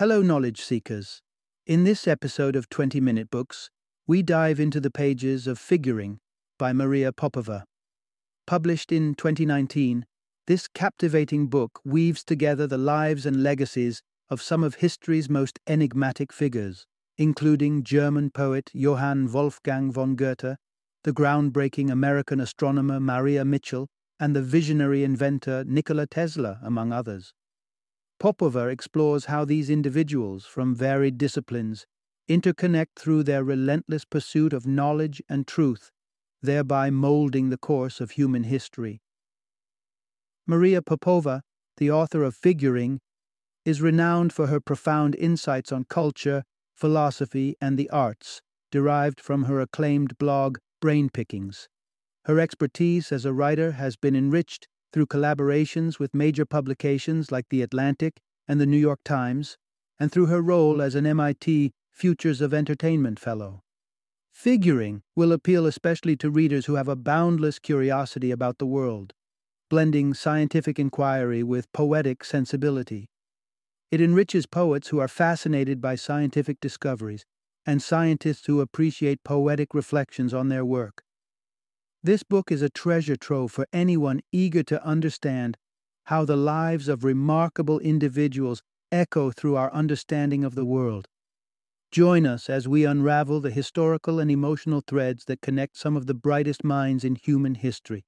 Hello, knowledge seekers. In this episode of 20-Minute Books, we dive into the pages of Figuring by Maria Popova. Published in 2019, this captivating book weaves together the lives and legacies of some of history's most enigmatic figures, including German poet Johann Wolfgang von Goethe, the groundbreaking American astronomer Maria Mitchell, and the visionary inventor Nikola Tesla, among others. Popova explores how these individuals from varied disciplines interconnect through their relentless pursuit of knowledge and truth, thereby molding the course of human history. Maria Popova, the author of Figuring, is renowned for her profound insights on culture, philosophy, and the arts, derived from her acclaimed blog, Brain Pickings. Her expertise as a writer has been enriched through collaborations with major publications like The Atlantic and The New York Times, and through her role as an MIT Futures of Entertainment Fellow. Figuring will appeal especially to readers who have a boundless curiosity about the world, blending scientific inquiry with poetic sensibility. It enriches poets who are fascinated by scientific discoveries and scientists who appreciate poetic reflections on their work. This book is a treasure trove for anyone eager to understand how the lives of remarkable individuals echo through our understanding of the world. Join us as we unravel the historical and emotional threads that connect some of the brightest minds in human history.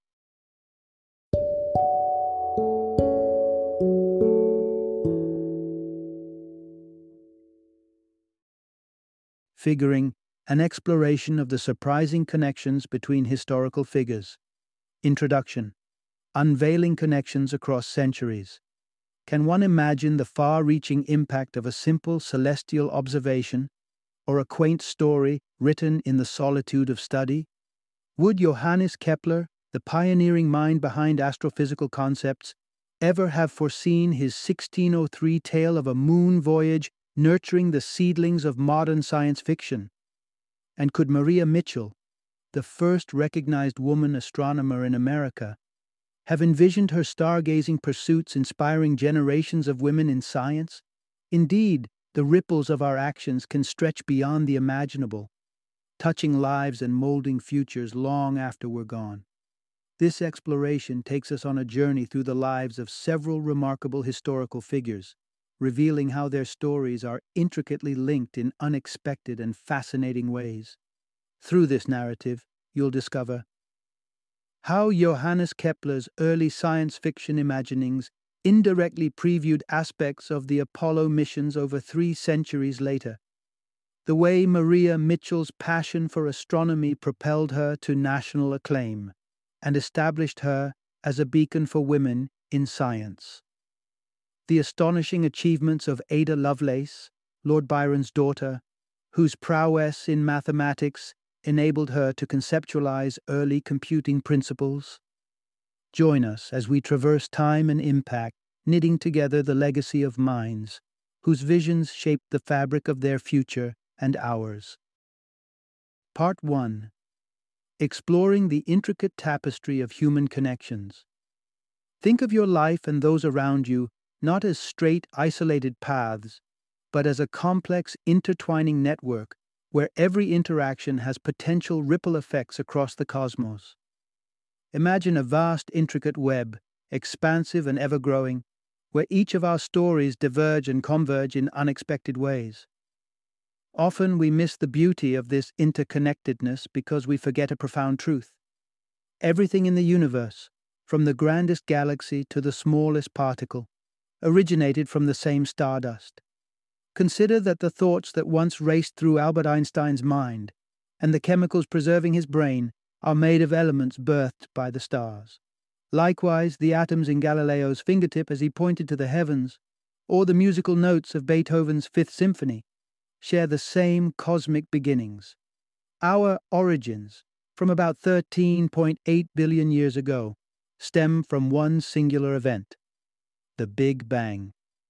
Figuring, an exploration of the surprising connections between historical figures. Introduction. Unveiling connections across centuries. Can one imagine the far-reaching impact of a simple celestial observation, or a quaint story written in the solitude of study? Would Johannes Kepler, the pioneering mind behind astrophysical concepts, ever have foreseen his 1603 tale of a moon voyage nurturing the seedlings of modern science fiction? And could Maria Mitchell, the first recognized woman astronomer in America, have envisioned her stargazing pursuits inspiring generations of women in science? Indeed, the ripples of our actions can stretch beyond the imaginable, touching lives and molding futures long after we're gone. This exploration takes us on a journey through the lives of several remarkable historical figures, revealing how their stories are intricately linked in unexpected and fascinating ways. Through this narrative, you'll discover how Johannes Kepler's early science fiction imaginings indirectly previewed aspects of the Apollo missions over 3 centuries later, the way Maria Mitchell's passion for astronomy propelled her to national acclaim and established her as a beacon for women in science, the astonishing achievements of Ada Lovelace, Lord Byron's daughter, whose prowess in mathematics enabled her to conceptualize early computing principles. Join us as we traverse time and impact, knitting together the legacy of minds whose visions shaped the fabric of their future and ours. Part 1. Exploring the intricate tapestry of human connections. Think of your life and those around you not as straight, isolated paths, but as a complex, intertwining network where every interaction has potential ripple effects across the cosmos. Imagine a vast, intricate web, expansive and ever-growing, where each of our stories diverge and converge in unexpected ways. Often we miss the beauty of this interconnectedness because we forget a profound truth. Everything in the universe, from the grandest galaxy to the smallest particle, originated from the same stardust. Consider that the thoughts that once raced through Albert Einstein's mind and the chemicals preserving his brain are made of elements birthed by the stars. Likewise, the atoms in Galileo's fingertip as he pointed to the heavens, or the musical notes of Beethoven's Fifth Symphony, share the same cosmic beginnings. Our origins, from about 13.8 billion years ago, stem from one singular event: the Big Bang.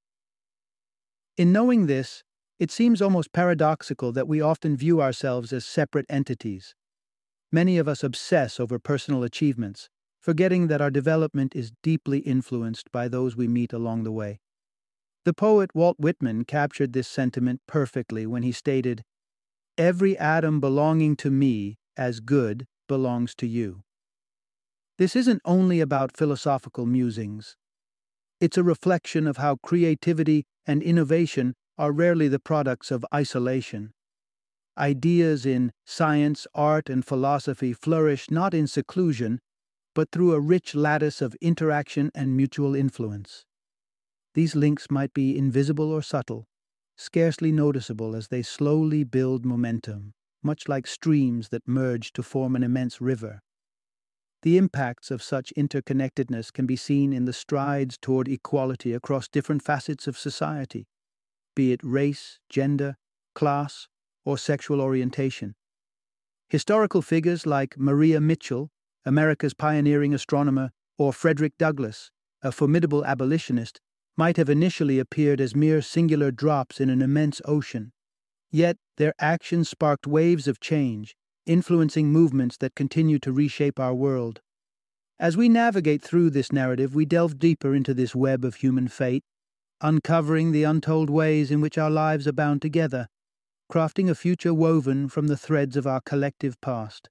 In knowing this, it seems almost paradoxical that we often view ourselves as separate entities. Many of us obsess over personal achievements, forgetting that our development is deeply influenced by those we meet along the way. The poet Walt Whitman captured this sentiment perfectly when he stated, "Every atom belonging to me as good belongs to you." This isn't only about philosophical musings. It's a reflection of how creativity and innovation are rarely the products of isolation. Ideas in science, art, and philosophy flourish not in seclusion, but through a rich lattice of interaction and mutual influence. These links might be invisible or subtle, scarcely noticeable as they slowly build momentum, much like streams that merge to form an immense river. The impacts of such interconnectedness can be seen in the strides toward equality across different facets of society, be it race, gender, class, or sexual orientation. Historical figures like Maria Mitchell, America's pioneering astronomer, or Frederick Douglass, a formidable abolitionist, might have initially appeared as mere singular drops in an immense ocean. Yet their actions sparked waves of change, influencing movements that continue to reshape our world. As we navigate through this narrative, we delve deeper into this web of human fate, uncovering the untold ways in which our lives are bound together, crafting a future woven from the threads of our collective past.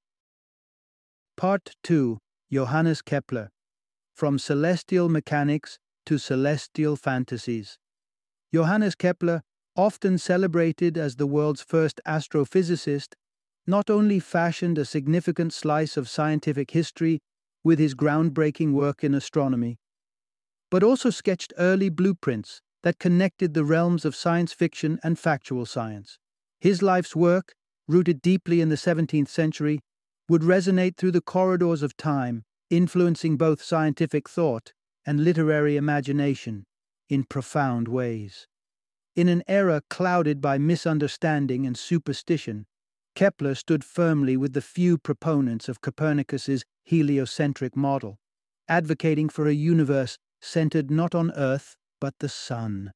Part 2. Johannes Kepler. From Celestial Mechanics to Celestial Fantasies. Johannes Kepler, often celebrated as the world's first astrophysicist, not only fashioned a significant slice of scientific history with his groundbreaking work in astronomy, but also sketched early blueprints that connected the realms of science fiction and factual science. His life's work, rooted deeply in the 17th century, would resonate through the corridors of time, influencing both scientific thought and literary imagination in profound ways. In an era clouded by misunderstanding and superstition, Kepler stood firmly with the few proponents of Copernicus's heliocentric model, advocating for a universe centered not on Earth but the Sun.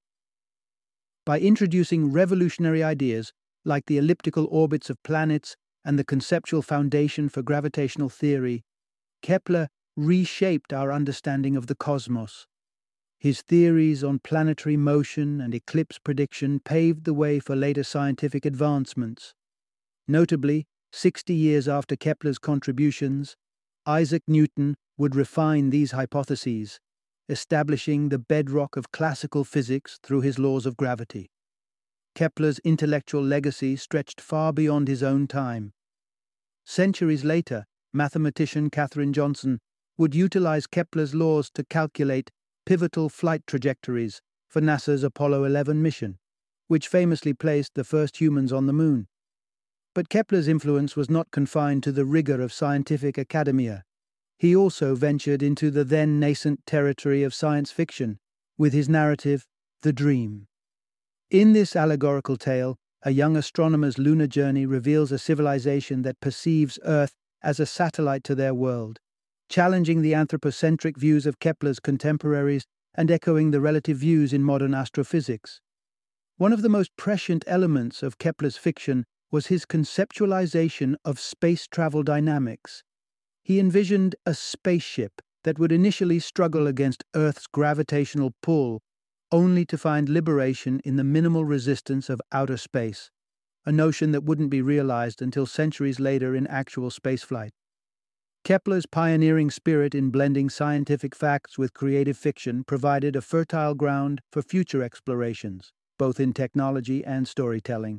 By introducing revolutionary ideas like the elliptical orbits of planets and the conceptual foundation for gravitational theory, Kepler reshaped our understanding of the cosmos. His theories on planetary motion and eclipse prediction paved the way for later scientific advancements. Notably, 60 years after Kepler's contributions, Isaac Newton would refine these hypotheses, establishing the bedrock of classical physics through his laws of gravity. Kepler's intellectual legacy stretched far beyond his own time. Centuries later, mathematician Katherine Johnson would utilize Kepler's laws to calculate pivotal flight trajectories for NASA's Apollo 11 mission, which famously placed the first humans on the moon. But Kepler's influence was not confined to the rigor of scientific academia. He also ventured into the then nascent territory of science fiction with his narrative, The Dream. In this allegorical tale, a young astronomer's lunar journey reveals a civilization that perceives Earth as a satellite to their world, challenging the anthropocentric views of Kepler's contemporaries and echoing the relative views in modern astrophysics. One of the most prescient elements of Kepler's fiction was his conceptualization of space travel dynamics. He envisioned a spaceship that would initially struggle against Earth's gravitational pull, only to find liberation in the minimal resistance of outer space, a notion that wouldn't be realized until centuries later in actual spaceflight. Kepler's pioneering spirit in blending scientific facts with creative fiction provided a fertile ground for future explorations, both in technology and storytelling.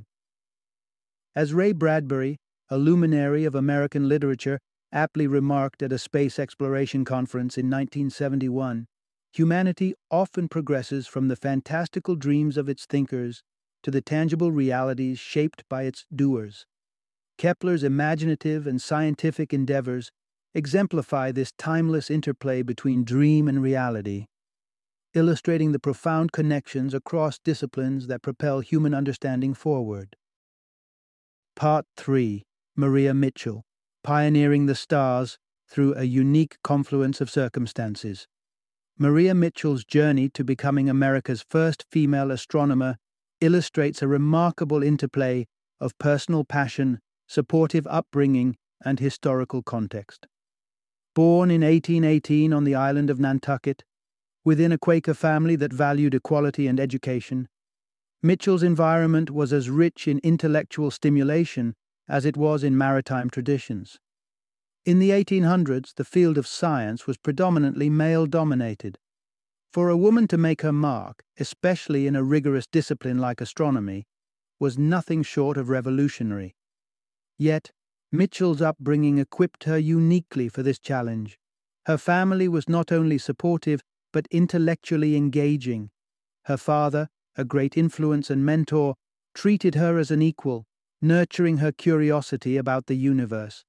As Ray Bradbury, a luminary of American literature, aptly remarked at a space exploration conference in 1971, humanity often progresses from the fantastical dreams of its thinkers to the tangible realities shaped by its doers. Kepler's imaginative and scientific endeavors exemplify this timeless interplay between dream and reality, illustrating the profound connections across disciplines that propel human understanding forward. Part 3. Maria Mitchell, Pioneering the Stars Through a Unique Confluence of Circumstances. Maria Mitchell's journey to becoming America's first female astronomer illustrates a remarkable interplay of personal passion, supportive upbringing, and historical context. Born in 1818 on the island of Nantucket, Within a Quaker family that valued equality and education, Mitchell's environment was as rich in intellectual stimulation as it was in maritime traditions. In the 1800s, the field of science was predominantly male-dominated. For a woman to make her mark, especially in a rigorous discipline like astronomy, was nothing short of revolutionary. Yet, Mitchell's upbringing equipped her uniquely for this challenge. Her family was not only supportive, but intellectually engaging. Her father, a great influence and mentor, treated her as an equal, nurturing her curiosity about the universe.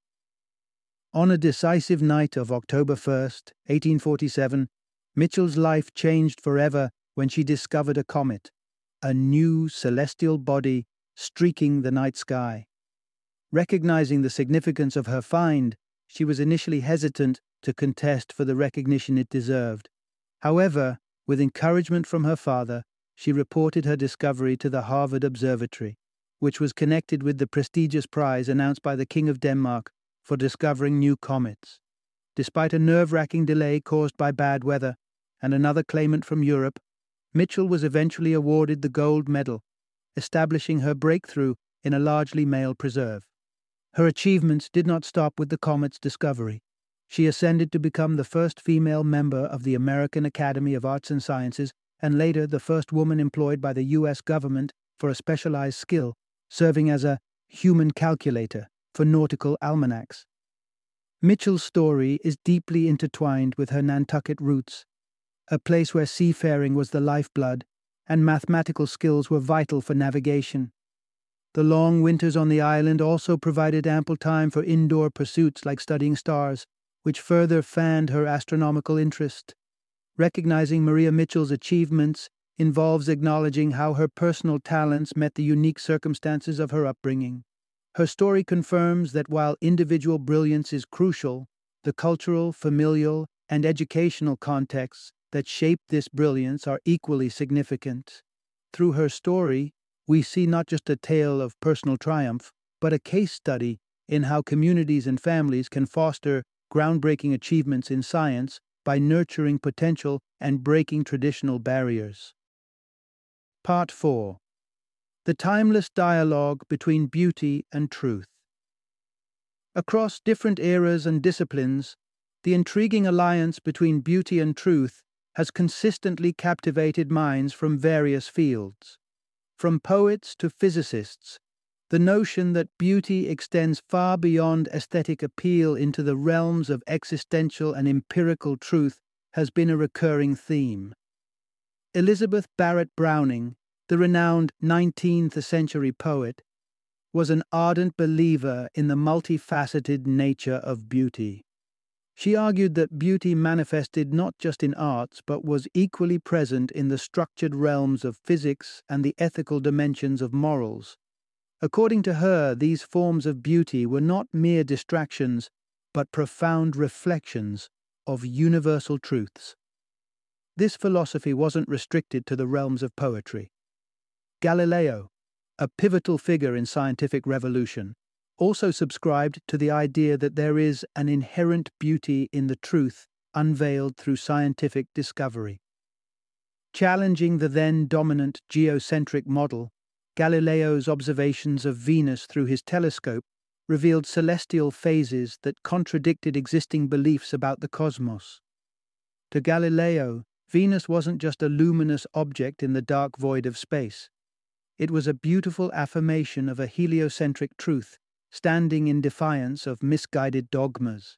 On a decisive night of October 1st, 1847, Mitchell's life changed forever when she discovered a comet, a new celestial body streaking the night sky. Recognizing the significance of her find, she was initially hesitant to contest for the recognition it deserved. However, with encouragement from her father, she reported her discovery to the Harvard Observatory, which was connected with the prestigious prize announced by the King of Denmark for discovering new comets. Despite a nerve-wracking delay caused by bad weather and another claimant from Europe, Mitchell was eventually awarded the gold medal, establishing her breakthrough in a largely male preserve. Her achievements did not stop with the comet's discovery. She ascended to become the first female member of the American Academy of Arts and Sciences and later the first woman employed by the U.S. government for a specialized skill, serving as a human calculator for nautical almanacs. Mitchell's story is deeply intertwined with her Nantucket roots, a place where seafaring was the lifeblood and mathematical skills were vital for navigation. The long winters on the island also provided ample time for indoor pursuits like studying stars, which further fanned her astronomical interest. Recognizing Maria Mitchell's achievements involves acknowledging how her personal talents met the unique circumstances of her upbringing. Her story confirms that while individual brilliance is crucial, the cultural, familial, and educational contexts that shape this brilliance are equally significant. Through her story, we see not just a tale of personal triumph, but a case study in how communities and families can foster groundbreaking achievements in science by nurturing potential and breaking traditional barriers. Part 4. The timeless dialogue between beauty and truth. Across different eras and disciplines, the intriguing alliance between beauty and truth has consistently captivated minds from various fields. From poets to physicists, the notion that beauty extends far beyond aesthetic appeal into the realms of existential and empirical truth has been a recurring theme. Elizabeth Barrett Browning, the renowned 19th century poet, was an ardent believer in the multifaceted nature of beauty. She argued that beauty manifested not just in arts but was equally present in the structured realms of physics and the ethical dimensions of morals. According to her, these forms of beauty were not mere distractions but profound reflections of universal truths. This philosophy wasn't restricted to the realms of poetry. Galileo, a pivotal figure in scientific revolution, also subscribed to the idea that there is an inherent beauty in the truth unveiled through scientific discovery. Challenging the then dominant geocentric model, Galileo's observations of Venus through his telescope revealed celestial phases that contradicted existing beliefs about the cosmos. To Galileo, Venus wasn't just a luminous object in the dark void of space. It was a beautiful affirmation of a heliocentric truth, standing in defiance of misguided dogmas.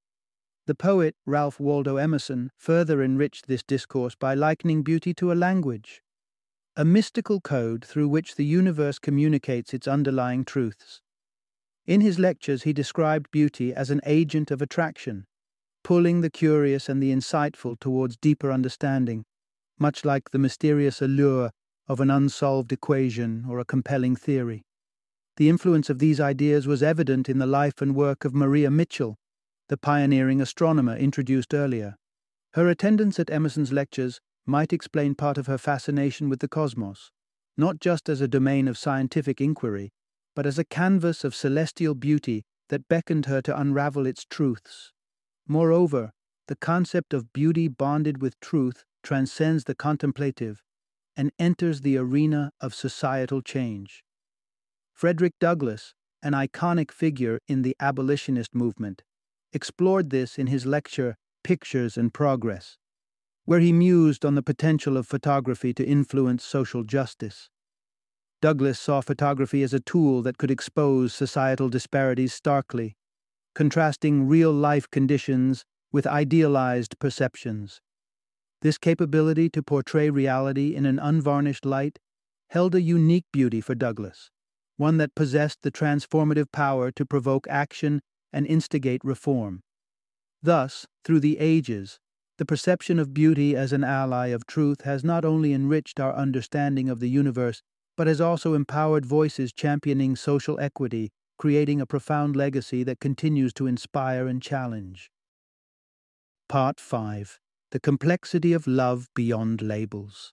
The poet Ralph Waldo Emerson further enriched this discourse by likening beauty to a language, a mystical code through which the universe communicates its underlying truths. In his lectures, he described beauty as an agent of attraction, pulling the curious and the insightful towards deeper understanding, much like the mysterious allure of an unsolved equation or a compelling theory. The influence of these ideas was evident in the life and work of Maria Mitchell, the pioneering astronomer introduced earlier. Her attendance at Emerson's lectures might explain part of her fascination with the cosmos, not just as a domain of scientific inquiry, but as a canvas of celestial beauty that beckoned her to unravel its truths. Moreover, the concept of beauty bonded with truth transcends the contemplative and enters the arena of societal change. Frederick Douglass, an iconic figure in the abolitionist movement, explored this in his lecture Pictures and Progress, where he mused on the potential of photography to influence social justice. Douglass saw photography as a tool that could expose societal disparities starkly, contrasting real-life conditions with idealized perceptions. This capability to portray reality in an unvarnished light held a unique beauty for Douglass, one that possessed the transformative power to provoke action and instigate reform. Thus, through the ages, the perception of beauty as an ally of truth has not only enriched our understanding of the universe, but has also empowered voices championing social equity, creating a profound legacy that continues to inspire and challenge. Part 5. The Complexity of Love Beyond Labels.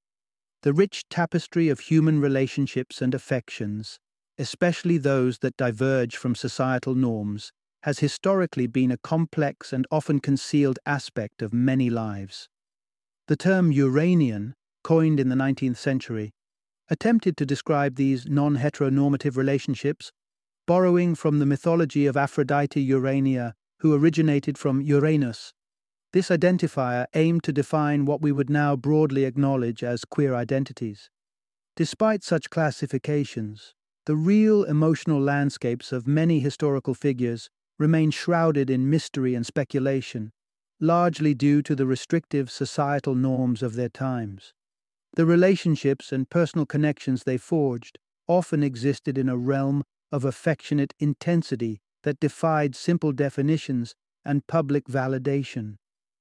The rich tapestry of human relationships and affections, especially those that diverge from societal norms, has historically been a complex and often concealed aspect of many lives. The term Uranian, coined in the 19th century, attempted to describe these non-heteronormative relationships, borrowing from the mythology of Aphrodite Urania, who originated from Uranus. This identifier aimed to define what we would now broadly acknowledge as queer identities. Despite such classifications, the real emotional landscapes of many historical figures remain shrouded in mystery and speculation, largely due to the restrictive societal norms of their times. The relationships and personal connections they forged often existed in a realm of affectionate intensity that defied simple definitions and public validation.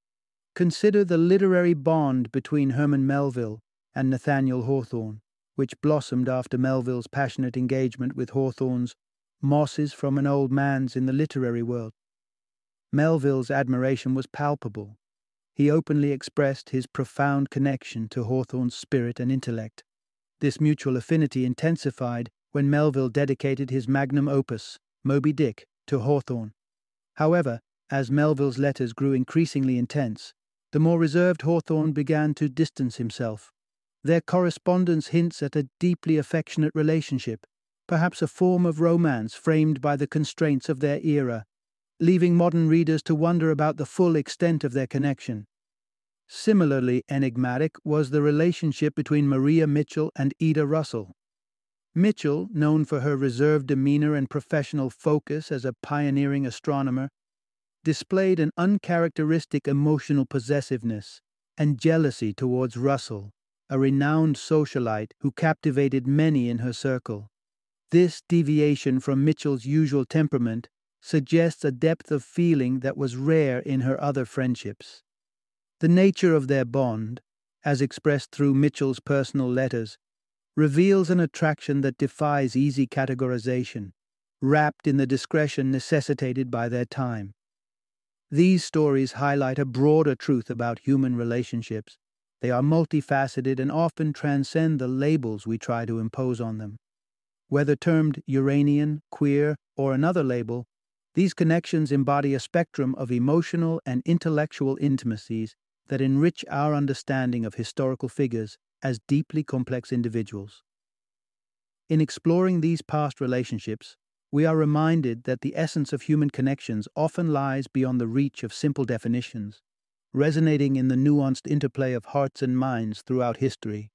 Consider the literary bond between Herman Melville and Nathaniel Hawthorne, which blossomed after Melville's passionate engagement with Hawthorne's Mosses from an Old Man's in the literary world. Melville's admiration was palpable. He openly expressed his profound connection to Hawthorne's spirit and intellect. This mutual affinity intensified when Melville dedicated his magnum opus, Moby Dick, to Hawthorne. However, as Melville's letters grew increasingly intense, the more reserved Hawthorne began to distance himself. Their correspondence hints at a deeply affectionate relationship, perhaps a form of romance framed by the constraints of their era, leaving modern readers to wonder about the full extent of their connection. Similarly enigmatic was the relationship between Maria Mitchell and Ida Russell. Mitchell, known for her reserved demeanor and professional focus as a pioneering astronomer, displayed an uncharacteristic emotional possessiveness and jealousy towards Russell, a renowned socialite who captivated many in her circle. This deviation from Mitchell's usual temperament suggests a depth of feeling that was rare in her other friendships. The nature of their bond, as expressed through Mitchell's personal letters, reveals an attraction that defies easy categorization, wrapped in the discretion necessitated by their time. These stories highlight a broader truth about human relationships. They are multifaceted and often transcend the labels we try to impose on them. Whether termed Uranian, queer, or another label, these connections embody a spectrum of emotional and intellectual intimacies that enrich our understanding of historical figures as deeply complex individuals. In exploring these past relationships, we are reminded that the essence of human connections often lies beyond the reach of simple definitions, resonating in the nuanced interplay of hearts and minds throughout history.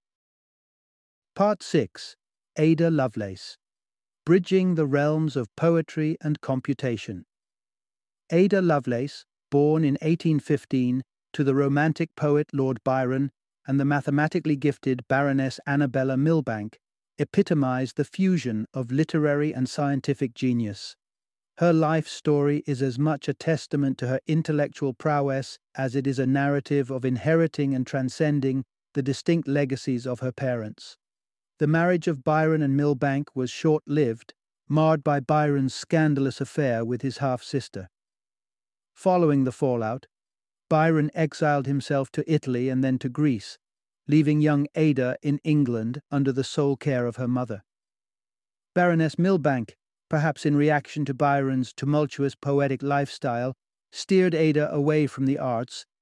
Part 6. Ada Lovelace. Bridging the Realms of Poetry and Computation. Ada Lovelace, born in 1815 to the romantic poet Lord Byron and the mathematically gifted Baroness Annabella Milbank, epitomized the fusion of literary and scientific genius. Her life story is as much a testament to her intellectual prowess as it is a narrative of inheriting and transcending the distinct legacies of her parents. The marriage of Byron and Milbank was short-lived, marred by Byron's scandalous affair with his half-sister. Following the fallout, Byron exiled himself to Italy and then to Greece, leaving young Ada in England under the sole care of her mother. Baroness Milbank, perhaps in reaction to Byron's tumultuous poetic lifestyle, steered Ada away from the arts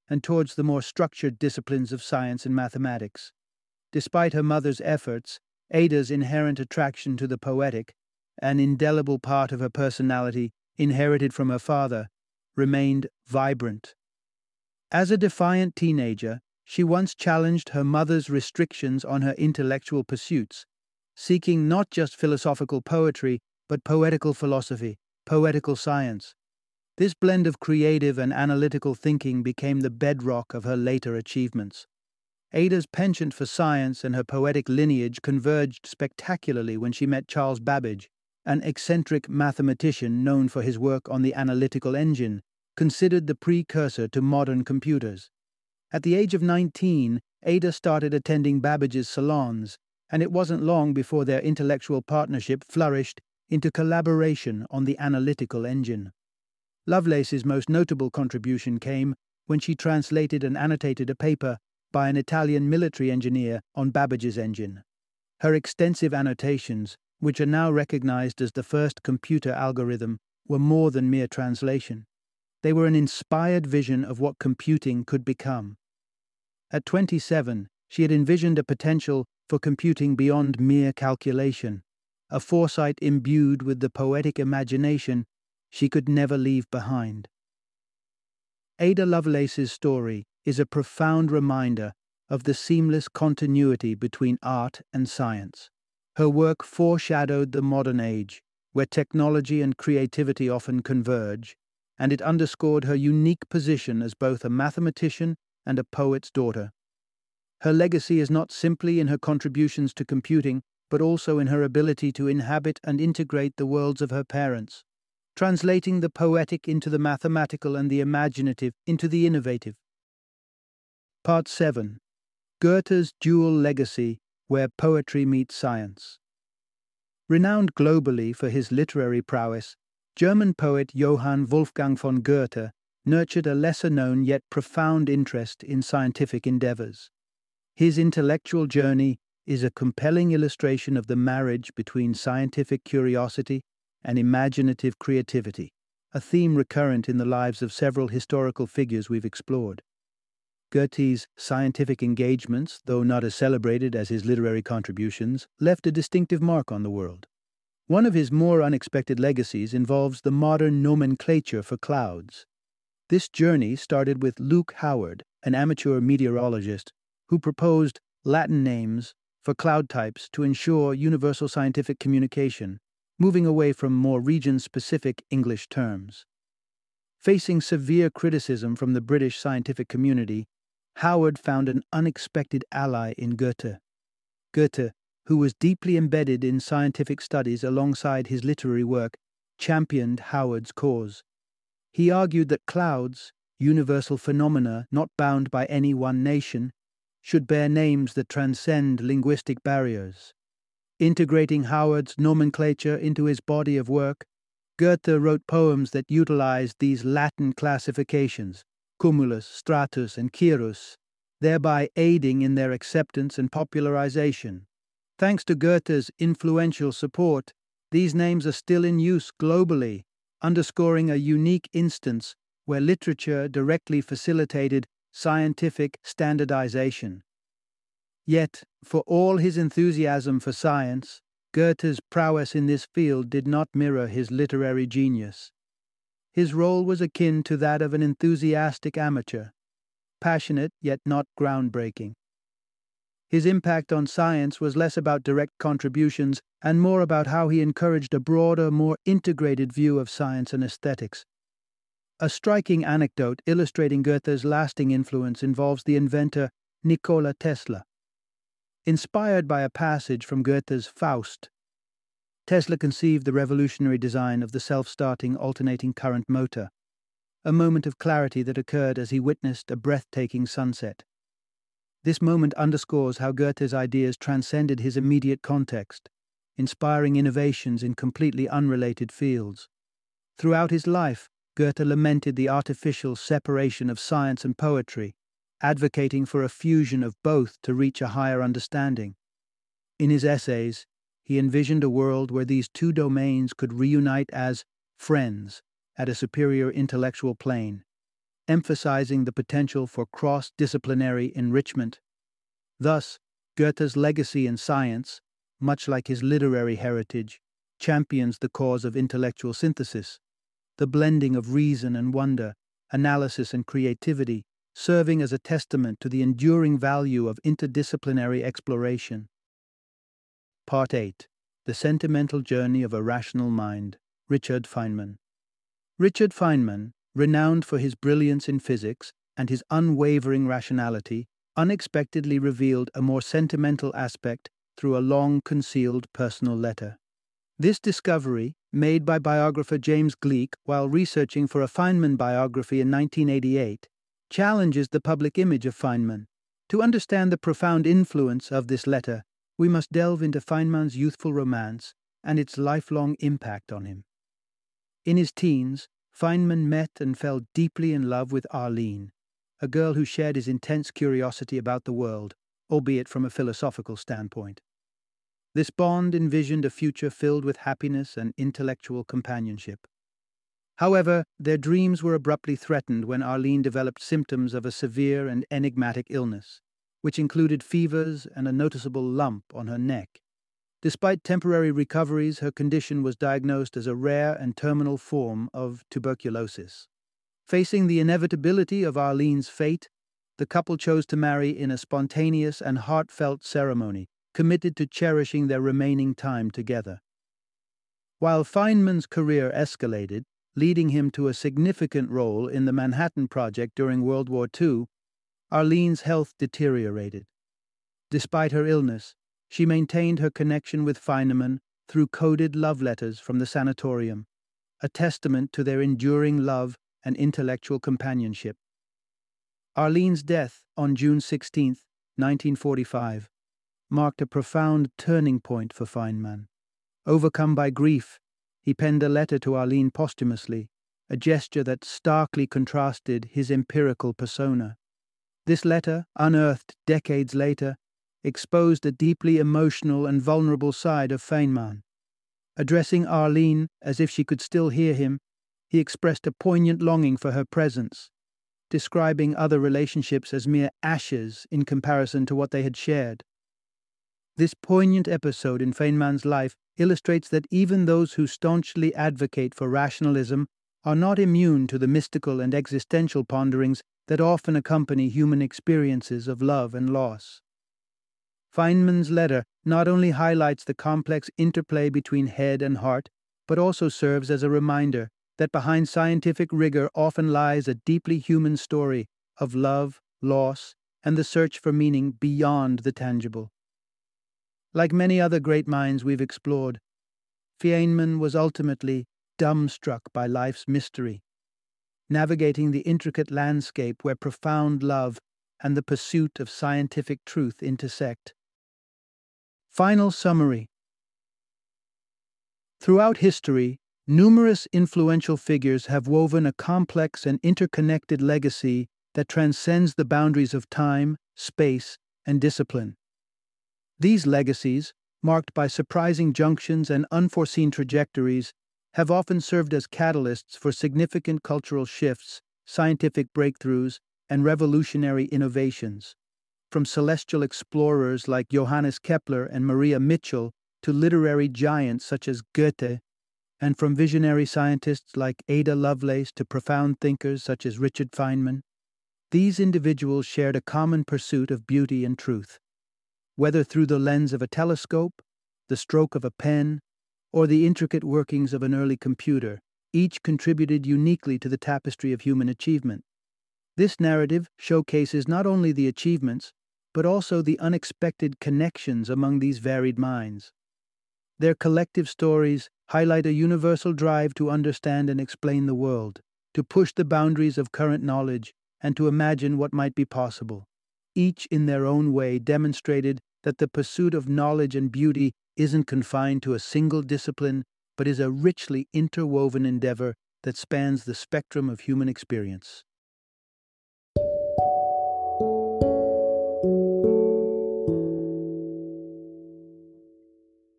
and towards the more structured disciplines of science and mathematics. Despite her mother's efforts, Ada's inherent attraction to the poetic, an indelible part of her personality inherited from her father, remained vibrant. As a defiant teenager, she once challenged her mother's restrictions on her intellectual pursuits, seeking not just philosophical poetry, but poetical philosophy, poetical science. This blend of creative and analytical thinking became the bedrock of her later achievements. Ada's penchant for science and her poetic lineage converged spectacularly when she met Charles Babbage, an eccentric mathematician known for his work on the analytical engine, considered the precursor to modern computers. At the age of 19, Ada started attending Babbage's salons, and it wasn't long before their intellectual partnership flourished into collaboration on the analytical engine. Lovelace's most notable contribution came when she translated and annotated a paper by an Italian military engineer on Babbage's engine. Her extensive annotations, which are now recognized as the first computer algorithm, were more than mere translation. They were an inspired vision of what computing could become. At 27, she had envisioned a potential for computing beyond mere calculation, a foresight imbued with the poetic imagination she could never leave behind. Ada Lovelace's story is a profound reminder of the seamless continuity between art and science. Her work foreshadowed the modern age, where technology and creativity often converge, and it underscored her unique position as both a mathematician and a poet's daughter. Her legacy is not simply in her contributions to computing, but also in her ability to inhabit and integrate the worlds of her parents, translating the poetic into the mathematical and the imaginative into the innovative. Part 7. Goethe's Dual Legacy, Where Poetry Meets Science. Renowned globally for his literary prowess, German poet Johann Wolfgang von Goethe nurtured a lesser-known yet profound interest in scientific endeavors. His intellectual journey is a compelling illustration of the marriage between scientific curiosity and imaginative creativity, a theme recurrent in the lives of several historical figures we've explored. Goethe's scientific engagements, though not as celebrated as his literary contributions, left a distinctive mark on the world. One of his more unexpected legacies involves the modern nomenclature for clouds. This journey started with Luke Howard, an amateur meteorologist, who proposed Latin names for cloud types to ensure universal scientific communication, moving away from more region-specific English terms. Facing severe criticism from the British scientific community, Howard found an unexpected ally in Goethe. Goethe, who was deeply embedded in scientific studies alongside his literary work, championed Howard's cause. He argued that clouds, universal phenomena not bound by any one nation, should bear names that transcend linguistic barriers. Integrating Howard's nomenclature into his body of work, Goethe wrote poems that utilized these Latin classifications, cumulus, stratus, and cirrus, thereby aiding in their acceptance and popularization. Thanks to Goethe's influential support, these names are still in use globally, underscoring a unique instance where literature directly facilitated scientific standardization. Yet, for all his enthusiasm for science, Goethe's prowess in this field did not mirror his literary genius. His role was akin to that of an enthusiastic amateur, passionate yet not groundbreaking. His impact on science was less about direct contributions and more about how he encouraged a broader, more integrated view of science and aesthetics. A striking anecdote illustrating Goethe's lasting influence involves the inventor Nikola Tesla. Inspired by a passage from Goethe's Faust, Tesla conceived the revolutionary design of the self-starting alternating current motor, a moment of clarity that occurred as he witnessed a breathtaking sunset. This moment underscores how Goethe's ideas transcended his immediate context, inspiring innovations in completely unrelated fields. Throughout his life, Goethe lamented the artificial separation of science and poetry, advocating for a fusion of both to reach a higher understanding. In his essays, he envisioned a world where these two domains could reunite as friends at a superior intellectual plane. emphasizing the potential for cross-disciplinary enrichment. Thus, Goethe's legacy in science, much like his literary heritage, champions the cause of intellectual synthesis, the blending of reason and wonder, analysis and creativity, serving as a testament to the enduring value of interdisciplinary exploration. Part 8. The Sentimental Journey of a Rational Mind. Richard Feynman. Richard Feynman, renowned for his brilliance in physics and his unwavering rationality, unexpectedly revealed a more sentimental aspect through a long-concealed personal letter. This discovery, made by biographer James Gleick while researching for a Feynman biography in 1988, challenges the public image of Feynman. To understand the profound influence of this letter, we must delve into Feynman's youthful romance and its lifelong impact on him. In his teens, Feynman met and fell deeply in love with Arlene, a girl who shared his intense curiosity about the world, albeit from a philosophical standpoint. This bond envisioned a future filled with happiness and intellectual companionship. However, their dreams were abruptly threatened when Arlene developed symptoms of a severe and enigmatic illness, which included fevers and a noticeable lump on her neck. Despite temporary recoveries, her condition was diagnosed as a rare and terminal form of tuberculosis. Facing the inevitability of Arlene's fate, the couple chose to marry in a spontaneous and heartfelt ceremony, committed to cherishing their remaining time together. While Feynman's career escalated, leading him to a significant role in the Manhattan Project during World War II, Arlene's health deteriorated. Despite her illness, she maintained her connection with Feynman through coded love letters from the sanatorium, a testament to their enduring love and intellectual companionship. Arlene's death on June 16, 1945, marked a profound turning point for Feynman. Overcome by grief, he penned a letter to Arlene posthumously, a gesture that starkly contrasted his empirical persona. This letter, unearthed decades later, exposed a deeply emotional and vulnerable side of Feynman. Addressing Arlene as if she could still hear him, he expressed a poignant longing for her presence, describing other relationships as mere ashes in comparison to what they had shared. This poignant episode in Feynman's life illustrates that even those who staunchly advocate for rationalism are not immune to the mystical and existential ponderings that often accompany human experiences of love and loss. Feynman's letter not only highlights the complex interplay between head and heart, but also serves as a reminder that behind scientific rigor often lies a deeply human story of love, loss, and the search for meaning beyond the tangible. Like many other great minds we've explored, Feynman was ultimately dumbstruck by life's mystery, navigating the intricate landscape where profound love and the pursuit of scientific truth intersect. Final summary. Throughout history, numerous influential figures have woven a complex and interconnected legacy that transcends the boundaries of time, space, and discipline. These legacies, marked by surprising junctions and unforeseen trajectories, have often served as catalysts for significant cultural shifts, scientific breakthroughs, and revolutionary innovations. From celestial explorers like Johannes Kepler and Maria Mitchell to literary giants such as Goethe, and from visionary scientists like Ada Lovelace to profound thinkers such as Richard Feynman, these individuals shared a common pursuit of beauty and truth. Whether through the lens of a telescope, the stroke of a pen, or the intricate workings of an early computer, each contributed uniquely to the tapestry of human achievement. This narrative showcases not only the achievements, but also the unexpected connections among these varied minds. Their collective stories highlight a universal drive to understand and explain the world, to push the boundaries of current knowledge, and to imagine what might be possible. Each in their own way demonstrated that the pursuit of knowledge and beauty isn't confined to a single discipline, but is a richly interwoven endeavor that spans the spectrum of human experience.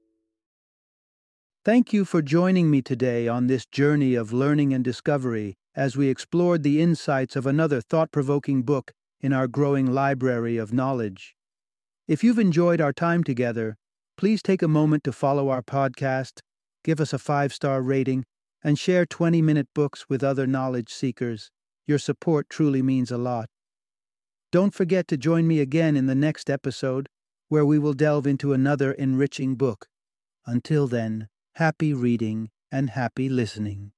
Thank you for joining me today on this journey of learning and discovery as we explored the insights of another thought-provoking book in our growing library of knowledge. If you've enjoyed our time together, please take a moment to follow our podcast, give us a 5-star rating, and share 20-minute books with other knowledge seekers. Your support truly means a lot. Don't forget to join me again in the next episode, where we will delve into another enriching book. Until then, happy reading and happy listening.